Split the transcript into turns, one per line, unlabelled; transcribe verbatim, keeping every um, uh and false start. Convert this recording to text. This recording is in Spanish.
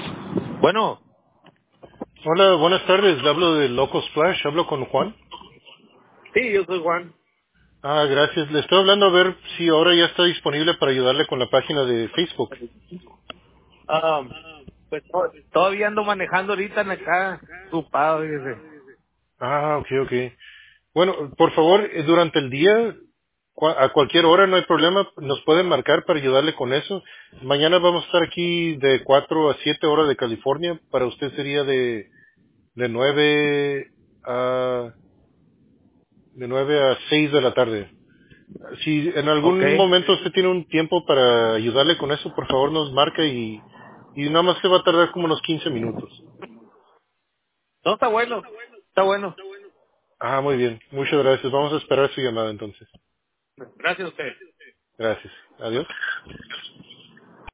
Bueno,
Hola, buenas tardes. Hablo de Local Splash. Hablo con Juan.
sí, yo soy Juan.
Ah, gracias. Le estoy hablando a ver si ahora ya está disponible para ayudarle con la página de Facebook.
Um, pues to- todavía ando manejando ahorita en acá, ocupado, dice.
Ah, ok, ok. Bueno, por favor, eh, durante el día, cua- a cualquier hora, no hay problema, nos pueden marcar para ayudarle con eso. Mañana vamos a estar aquí de cuatro a siete horas de California. Para usted sería de, de nueve a, de nueve a seis de la tarde. Si en
Ok.
algún momento usted tiene un tiempo para ayudarle con eso, por favor nos marca y, y nada más se va a tardar como unos quince minutos.
No, está bueno, está bueno.
Ah, muy bien. Muchas gracias. Vamos a esperar su llamada entonces.
Gracias a usted.
Gracias. Adiós.